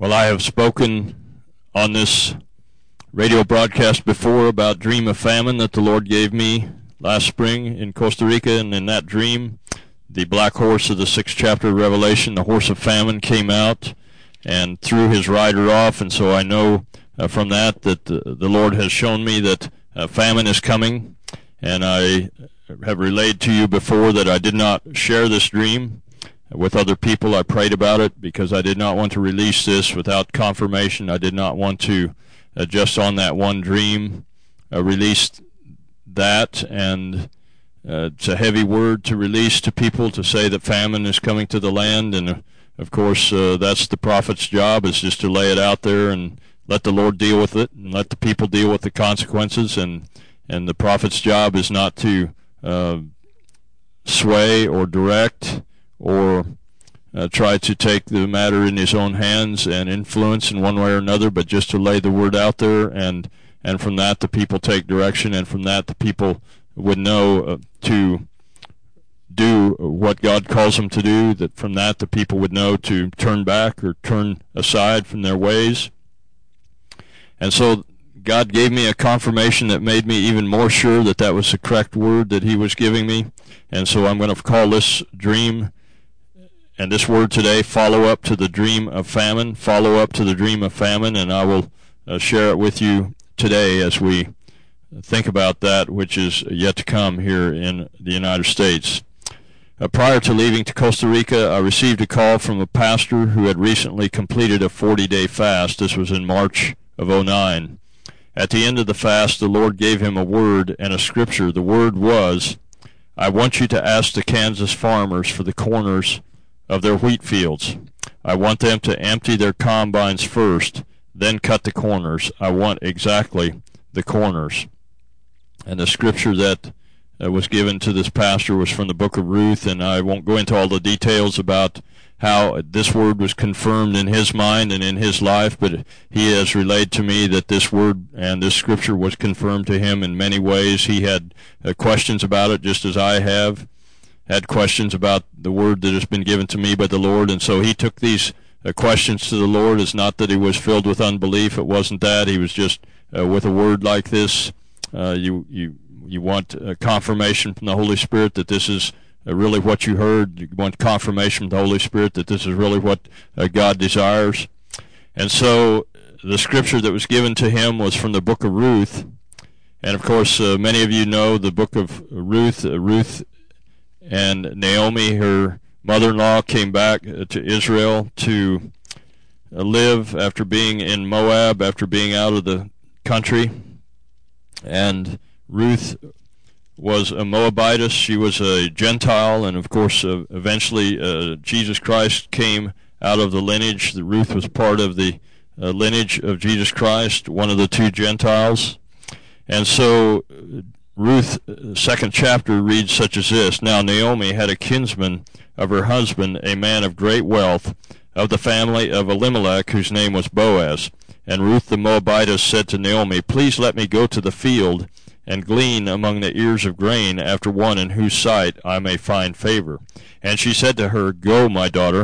Well, I have spoken on this radio broadcast before about dream of famine that the Lord gave me last spring in Costa Rica, and in that dream, the black horse of the 6th chapter of Revelation, the horse of famine, came out and threw his rider off, and so I know from that the Lord has shown me that famine is coming, and I have relayed to you before that I did not share this dream with other people. I prayed about it because I did not want to release this without confirmation. I did not want to just on that one dream release that, and it's a heavy word to release to people to say that famine is coming to the land, and of course that's the prophet's job, is just to lay it out there and let the Lord deal with it and let the people deal with the consequences, and the prophet's job is not to sway or direct or try to take the matter in his own hands and influence in one way or another, but just to lay the word out there, and from that the people take direction, and from that the people would know to do what God calls them to do, that from that the people would know to turn back or turn aside from their ways. And so God gave me a confirmation that made me even more sure that that was the correct word that he was giving me, and so I'm going to call this dream and this word today, follow up to the dream of famine, follow up to the dream of famine, and I will share it with you today as we think about that which is yet to come here in the United States. Prior to leaving to Costa Rica, I received a call from a pastor who had recently completed a 40-day fast. This was in March of 2009. At the end of the fast, the Lord gave him a word and a scripture. The word was, "I want you to ask the Kansas farmers for the corners of their wheat fields. I want them to empty their combines first, then cut the corners. I want exactly the corners." And the scripture that was given to this pastor was from the book of Ruth, and I won't go into all the details about how this word was confirmed in his mind and in his life, but he has relayed to me that this word and this scripture was confirmed to him in many ways. He had questions about it, just as I have had questions about the word that has been given to me by the Lord, and so he took these questions to the Lord. It's not that he was filled with unbelief. It wasn't that. He was just with a word like this. You want confirmation from the Holy Spirit that this is really what you heard. You want confirmation from the Holy Spirit that this is really what God desires. And so the scripture that was given to him was from the book of Ruth. And of course, many of you know the book of Ruth. Ruth and Naomi, her mother-in-law, came back to Israel to live after being in Moab, after being out of the country. And Ruth was a Moabitess. She was a Gentile, and of course eventually Jesus Christ came out of the lineage. Ruth was part of the lineage of Jesus Christ, one of the two Gentiles. And so Ruth, 2nd chapter, reads such as this: "Now Naomi had a kinsman of her husband, a man of great wealth, of the family of Elimelech, whose name was Boaz. And Ruth the Moabitess said to Naomi, 'Please let me go to the field and glean among the ears of grain after one in whose sight I may find favor.' And she said to her, 'Go, my daughter.'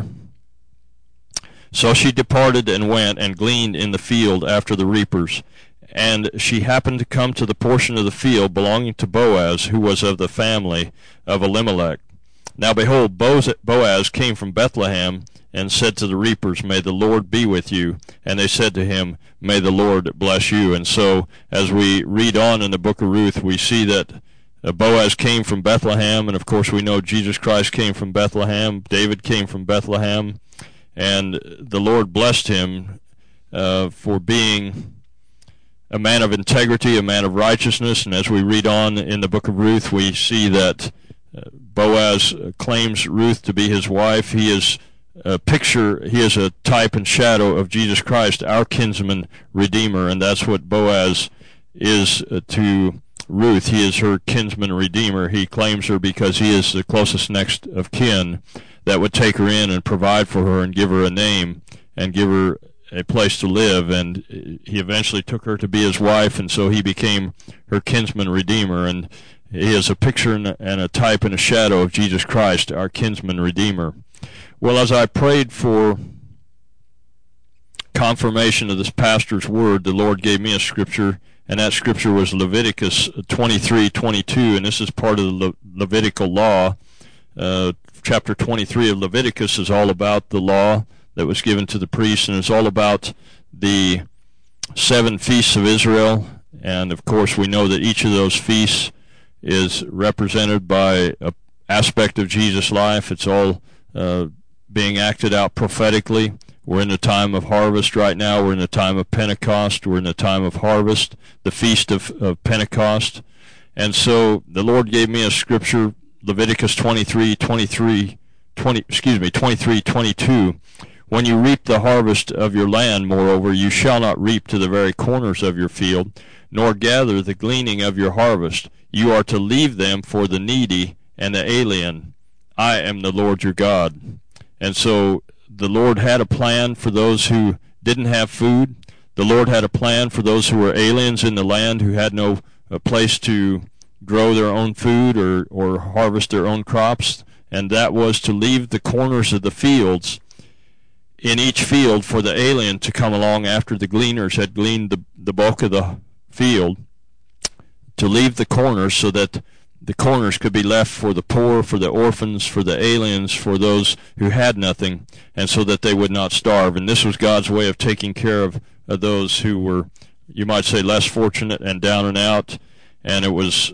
So she departed and went and gleaned in the field after the reapers. And she happened to come to the portion of the field belonging to Boaz, who was of the family of Elimelech. Now behold, Boaz came from Bethlehem, and said to the reapers, 'May the Lord be with you.' And they said to him, 'May the Lord bless you.'" And so as we read on in the book of Ruth, we see that Boaz came from Bethlehem, and of course we know Jesus Christ came from Bethlehem, David came from Bethlehem, and the Lord blessed him for being a man of integrity, a man of righteousness. And as we read on in the book of Ruth, we see that Boaz claims Ruth to be his wife. He is a picture, he is a type and shadow of Jesus Christ, our kinsman redeemer, and that's what Boaz is to Ruth. He is her kinsman redeemer. He claims her because he is the closest next of kin that would take her in and provide for her and give her a name and give her a place to live, and he eventually took her to be his wife, and so he became her kinsman redeemer, and he is a picture and a type and a shadow of Jesus Christ, our kinsman redeemer. Well, as I prayed for confirmation of this pastor's word, the Lord gave me a scripture, and that scripture was Leviticus 23:22, and this is part of the Levitical law. Chapter 23 of Leviticus is all about the law that was given to the priests, and it's all about the 7 feasts of Israel. And of course we know that each of those feasts is represented by an aspect of Jesus' life. It's all being acted out prophetically. We're in the time of harvest right now. We're in the time of Pentecost. We're in the time of harvest, the feast of Pentecost. And so the Lord gave me a scripture, Leviticus 23:22. When you reap the harvest of your land, moreover, you shall not reap to the very corners of your field, nor gather the gleaning of your harvest. You are to leave them for the needy and the alien. I am the Lord your God. And so the Lord had a plan for those who didn't have food. The Lord had a plan for those who were aliens in the land, who had no place to grow their own food or harvest their own crops. And that was to leave the corners of the fields in each field for the alien to come along after the gleaners had gleaned the bulk of the field, to leave the corners so that the corners could be left for the poor, for the orphans, for the aliens, for those who had nothing, and so that they would not starve. And this was God's way of taking care of those who were, you might say, less fortunate and down and out. And it was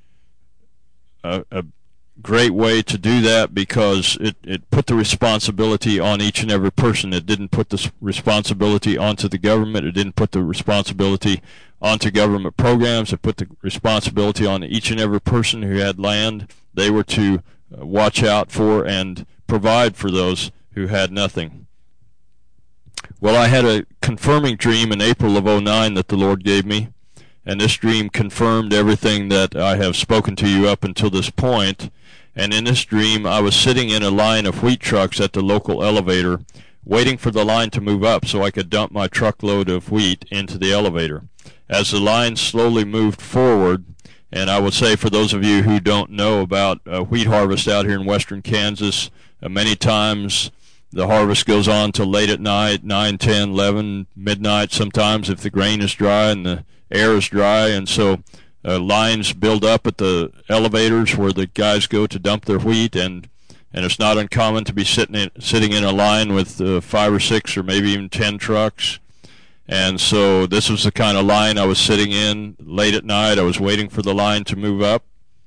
a great way to do that because it put the responsibility on each and every person. It didn't put the responsibility onto the government. It didn't put the responsibility onto government programs. It put the responsibility on each and every person who had land. They were to watch out for and provide for those who had nothing. Well, I had a confirming dream in April of 2009 that the Lord gave me, and this dream confirmed everything that I have spoken to you up until this point. And in this dream, I was sitting in a line of wheat trucks at the local elevator, waiting for the line to move up so I could dump my truckload of wheat into the elevator. As the line slowly moved forward, and I would say for those of you who don't know about wheat harvest out here in western Kansas, many times the harvest goes on till late at night, 9, 10, 11, midnight sometimes if the grain is dry and the air is dry, and so lines build up at the elevators where the guys go to dump their wheat, and it's not uncommon to be sitting in a line with 5 or 6 or maybe even 10 trucks. And so this was the kind of line I was sitting in late at night. I was waiting for the line to move up.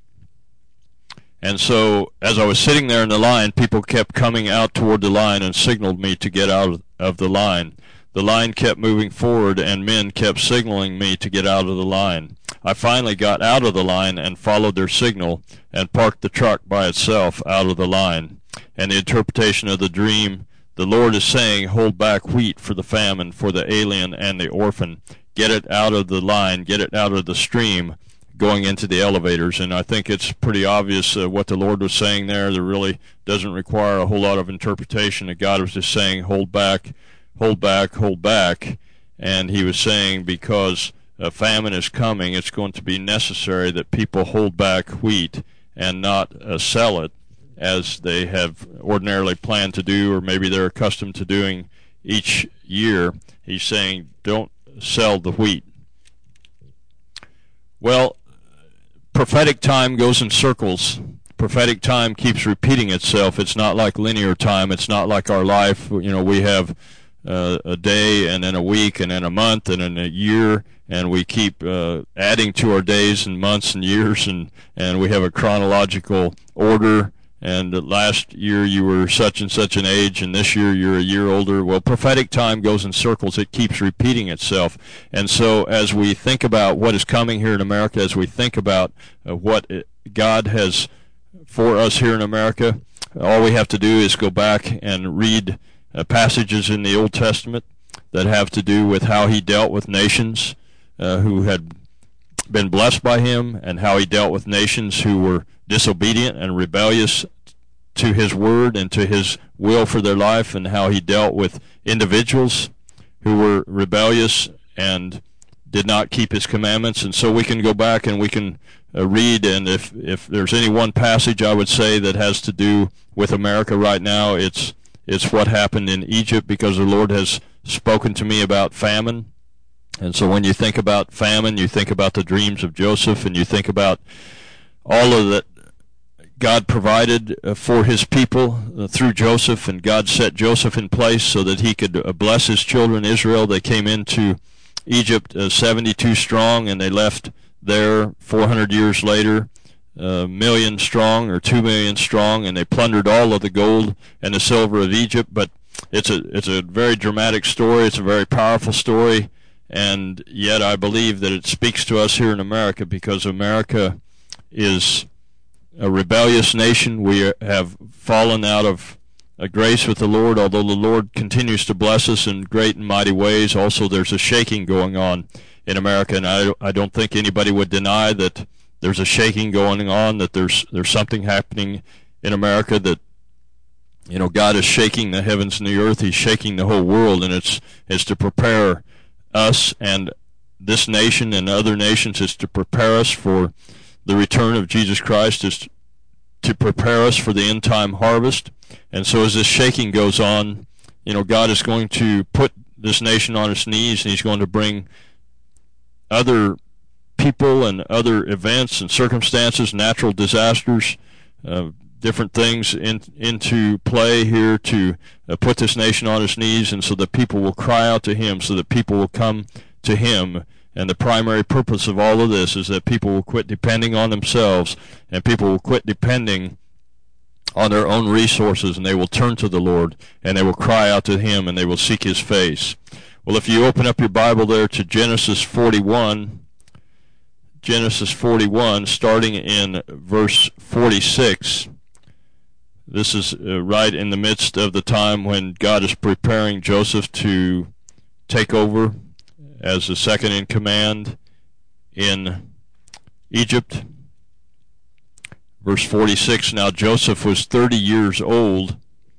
And so as I was sitting there in the line, people kept coming out toward the line and signaled me to get out of the line. The line kept moving forward, and men kept signaling me to get out of the line. I finally got out of the line and followed their signal and parked the truck by itself out of the line. And the interpretation of the dream, the Lord is saying, hold back wheat for the famine, for the alien and the orphan. Get it out of the line, get it out of the stream, going into the elevators. And I think it's pretty obvious what the Lord was saying there. There really doesn't require a whole lot of interpretation. That God was just saying, hold back, hold back, hold back. And he was saying because a famine is coming, it's going to be necessary that people hold back wheat and not sell it as they have ordinarily planned to do, or maybe they're accustomed to doing each year. He's saying, don't sell the wheat. Well, prophetic time goes in circles. Prophetic time keeps repeating itself. It's not like linear time. It's not like our life. You know, we have a day and then a week and then a month and then a year, and we keep adding to our days and months and years, and we have a chronological order. And last year you were such and such an age, and this year you're a year older. Well, prophetic time goes in circles. It keeps repeating itself. And so as we think about what is coming here in America, as we think about what God has for us here in America, all we have to do is go back and read passages in the Old Testament that have to do with how he dealt with nations who had been blessed by him, and how he dealt with nations who were disobedient and rebellious to his word and to his will for their life, and how he dealt with individuals who were rebellious and did not keep his commandments. And so we can go back and we can read, and if there's any one passage I would say that has to do with America right now, it's what happened in Egypt, because the Lord has spoken to me about famine. And so when you think about famine, you think about the dreams of Joseph, and you think about all of that God provided for his people through Joseph, and God set Joseph in place so that he could bless his children Israel. They came into Egypt 72 strong, and they left there 400 years later, a million strong or 2 million strong, and they plundered all of the gold and the silver of Egypt. But it's a very dramatic story. It's a very powerful story, and yet I believe that it speaks to us here in America, because America is a rebellious nation. We have fallen out of grace with the Lord, although the Lord continues to bless us in great and mighty ways. Also, there's a shaking going on in America, and I don't think anybody would deny that there's a shaking going on, that there's something happening in America, that God is shaking the heavens and the earth. He's shaking the whole world, and it's to prepare us and this nation and other nations. Is to prepare us for the return of Jesus Christ, is to prepare us for the end-time harvest. And so as this shaking goes on, God is going to put this nation on its knees, and he's going to bring other people and other events and circumstances, natural disasters, different things into play here to put this nation on its knees, and so that people will cry out to him, so that people will come to him. And the primary purpose of all of this is that people will quit depending on themselves, and people will quit depending on their own resources, and they will turn to the Lord, and they will cry out to him, and they will seek his face. Well, if you open up your Bible there to Genesis 41, starting in verse 46, this is right in the midst of the time when God is preparing Joseph to take over as the second in command in Egypt. Verse 46, now Joseph was 30 years old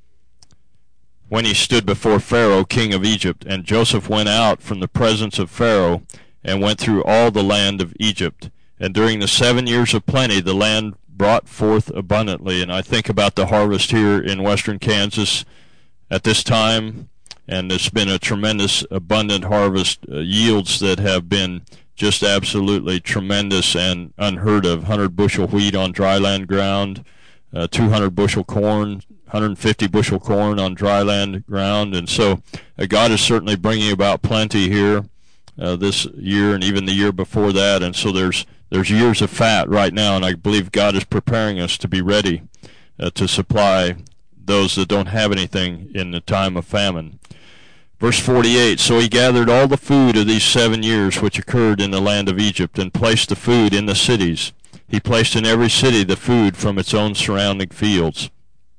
when he stood before Pharaoh, king of Egypt. And Joseph went out from the presence of Pharaoh and went through all the land of Egypt. And during the 7 years of plenty, the land brought forth abundantly. And I think about the harvest here in western Kansas at this time, and it's been a tremendous, abundant harvest, yields that have been just absolutely tremendous and unheard of. 100 bushel wheat on dry land ground, 200 bushel corn, 150 bushel corn on dry land ground. And so God is certainly bringing about plenty here this year and even the year before that. And so there's years of fat right now, and I believe God is preparing us to be ready to supply those that don't have anything in the time of famine. Verse 48, so he gathered all the food of these 7 years which occurred in the land of Egypt, and placed the food in the cities. He placed in every city the food from its own surrounding fields.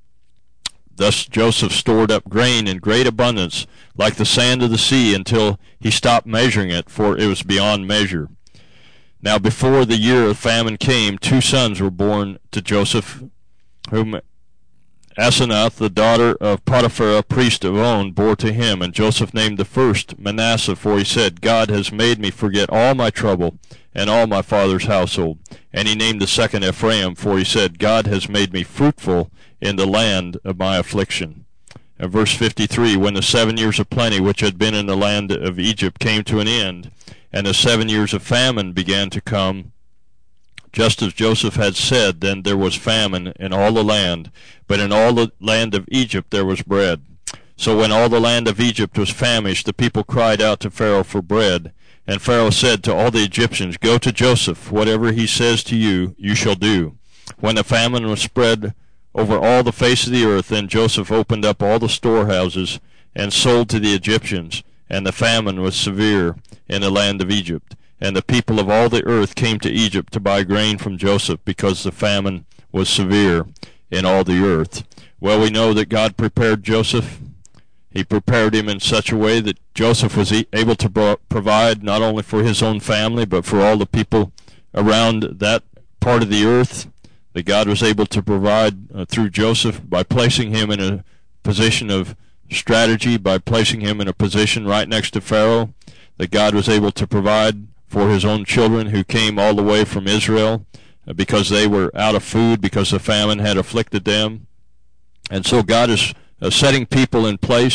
Thus Joseph stored up grain in great abundance, like the sand of the sea, until he stopped measuring it, for it was beyond measure. Now before the year of famine came, 2 sons were born to Joseph, whom Asenath, the daughter of Potiphar, priest of On, bore to him. And Joseph named the first Manasseh, for he said, God has made me forget all my trouble and all my father's household. And he named the second Ephraim, for he said, God has made me fruitful in the land of my affliction. And verse 53, when the 7 years of plenty which had been in the land of Egypt came to an end, and the 7 years of famine began to come, just as Joseph had said, then there was famine in all the land, but in all the land of Egypt there was bread. So when all the land of Egypt was famished, the people cried out to Pharaoh for bread. And Pharaoh said to all the Egyptians, go to Joseph, whatever he says to you, you shall do. When the famine was spread over all the face of the earth, then Joseph opened up all the storehouses and sold to the Egyptians, and the famine was severe in the land of Egypt. And the people of all the earth came to Egypt to buy grain from Joseph, because the famine was severe in all the earth. Well, we know that God prepared Joseph. He prepared him in such a way that Joseph was able to provide not only for his own family, but for all the people around that part of the earth. That God was able to provide through Joseph by placing him in a position of strategy, by placing him in a position right next to Pharaoh. That God was able to provide for his own children who came all the way from Israel because they were out of food, because the famine had afflicted them. And so God is setting people in place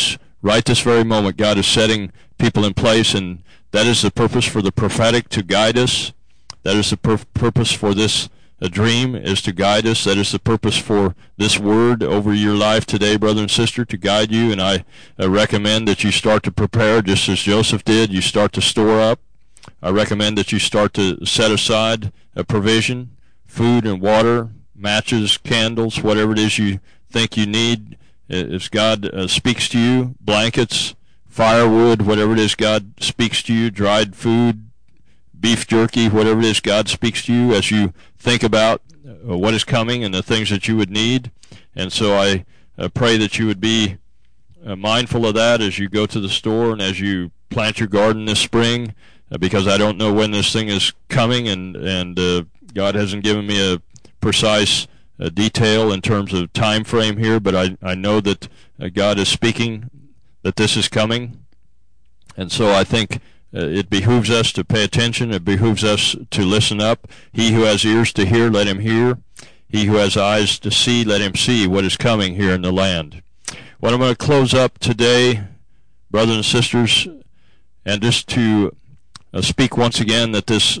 right this very moment, God is setting people in place, and that is the purpose for the prophetic, to guide us. That is the purpose for this dream, is to guide us. That is the purpose for this word over your life today, brother and sister, to guide you. And I recommend that you start to prepare just as Joseph did. You start to store up. I recommend that you start to set aside a provision, food and water, matches, candles, whatever it is you think you need. If God speaks to you, blankets, firewood, whatever it is God speaks to you, dried food, beef jerky, whatever it is God speaks to you as you think about what is coming and the things that you would need. And so I pray that you would be mindful of that as you go to the store and as you plant your garden this spring, because I don't know when this thing is coming, and God hasn't given me a precise detail in terms of time frame here, but I know that God is speaking that this is coming. And so I think it behooves us to pay attention. It behooves us to listen up. He who has ears to hear, let him hear. He who has eyes to see, let him see what is coming here in the land. Well, I'm going to close up today, brothers and sisters, and just to speak once again that this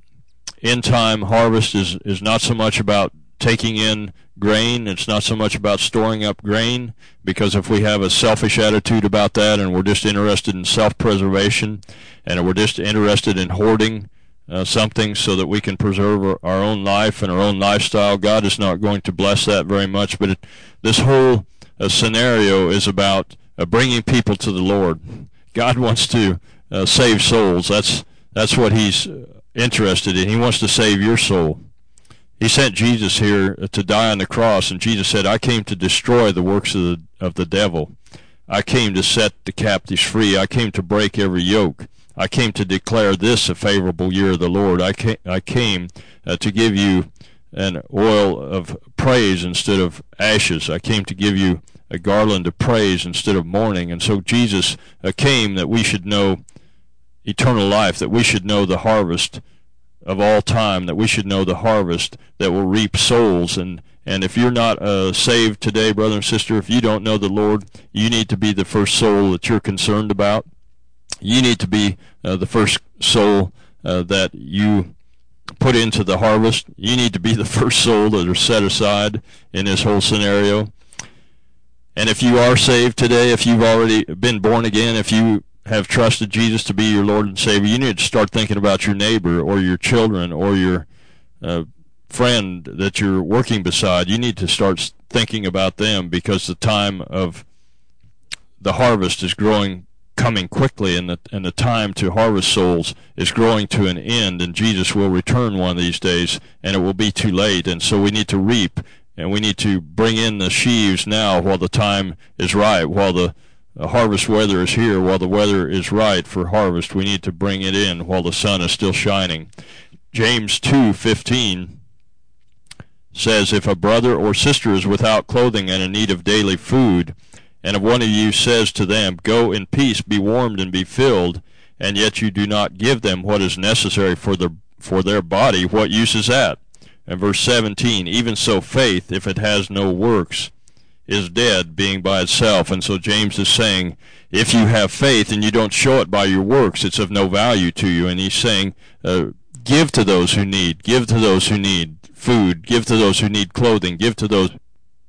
end-time harvest is not so much about taking in grain. It's not so much about storing up grain, because if we have a selfish attitude about that and we're just interested in self-preservation and we're just interested in hoarding something so that we can preserve our own life and our own lifestyle, God is not going to bless that very much. But this whole scenario is about bringing people to the Lord. God wants to save souls. That's what he's interested in. He wants to save your soul. He sent Jesus here to die on the cross, and Jesus said, I came to destroy the works of the devil. I came to set the captives free. I came to break every yoke. I came to declare this a favorable year of the Lord. I came to give you an oil of praise instead of ashes. I came to give you a garland of praise instead of mourning. And so Jesus came that we should know eternal life, that we should know the harvest of all time, that we should know the harvest that will reap souls. And if you're not saved today, brother and sister, if you don't know the Lord, you need to be the first soul that you're concerned about. You need to be the first soul that you put into the harvest. You need to be the first soul that are set aside in this whole scenario. And if you are saved today, if you've already been born again, if you have trusted Jesus to be your Lord and Savior, you need to start thinking about your neighbor or your children or your friend that you're working beside. You need to start thinking about them, because the time of the harvest is coming quickly, and the time to harvest souls is growing to an end, and Jesus will return one of these days, and it will be too late. And so we need to reap, and we need to bring in the sheaves now while the time is right, while the harvest weather is here, while the weather is right for harvest. We need to bring it in while the sun is still shining. James 2:15 says, if a brother or sister is without clothing and in need of daily food, and if one of you says to them, go in peace, be warmed and be filled, and yet you do not give them what is necessary for their body, what use is that? And verse 17, even so faith, if it has no works, is dead, being by itself. And so James is saying, if you have faith and you don't show it by your works, it's of no value to you. And he's saying, give to those who need. Give to those who need food. Give to those who need clothing. Give to those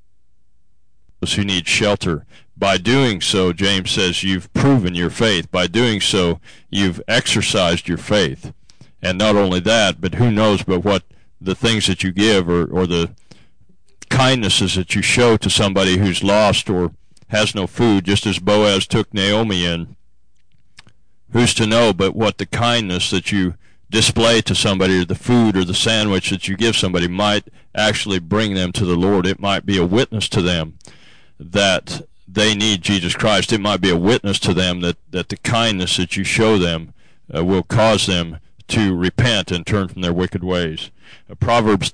who need shelter. By doing so, James says, you've proven your faith. By doing so, you've exercised your faith. And not only that, but who knows but what the things that you give or the kindnesses that you show to somebody who's lost or has no food, just as Boaz took Naomi in. Who's to know but what the kindness that you display to somebody, or the food or the sandwich that you give somebody, might actually bring them to the Lord. It might be a witness to them that they need Jesus Christ. It might be a witness to them that the kindness that you show them will cause them to repent and turn from their wicked ways. Proverbs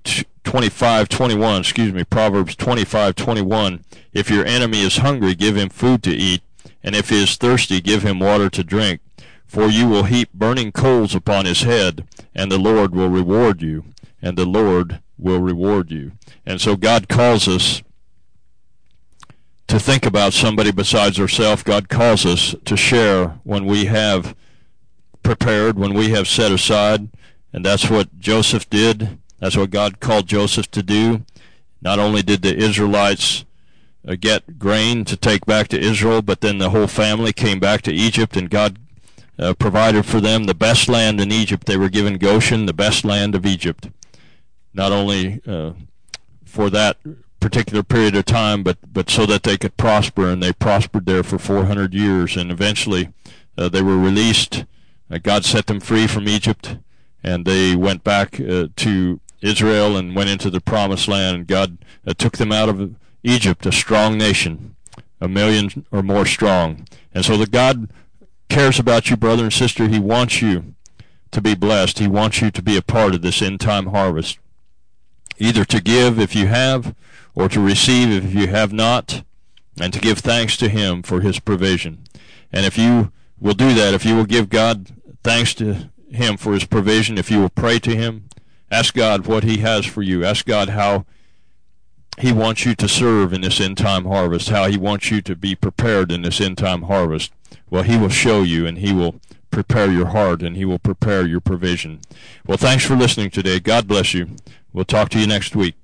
25:21, if your enemy is hungry, give him food to eat, and if he is thirsty, give him water to drink. For you will heap burning coals upon his head, and the Lord will reward you, and the Lord will reward you. And so God calls us to think about somebody besides ourselves. God calls us to share when we have prepared, when we have set aside, and that's what Joseph did. That's what God called Joseph to do. Not only did the Israelites get grain to take back to Israel, but then the whole family came back to Egypt, and God provided for them the best land in Egypt. They were given Goshen, the best land of Egypt, not only for that particular period of time, but so that they could prosper, and they prospered there for 400 years, and eventually they were released. God set them free from Egypt, and they went back to Israel and went into the promised land, and God took them out of Egypt, a strong nation, 1 million or more strong. And so that God cares about you, brother and sister. He wants you to be blessed. He wants you to be a part of this end-time harvest, either to give if you have, or to receive if you have not, and to give thanks to Him for His provision. And if you will do that, if you will give God thanks to Him for His provision, if you will pray to Him, ask God what He has for you. Ask God how He wants you to serve in this end-time harvest, how He wants you to be prepared in this end-time harvest. Well, He will show you, and He will prepare your heart, and He will prepare your provision. Well, thanks for listening today. God bless you. We'll talk to you next week.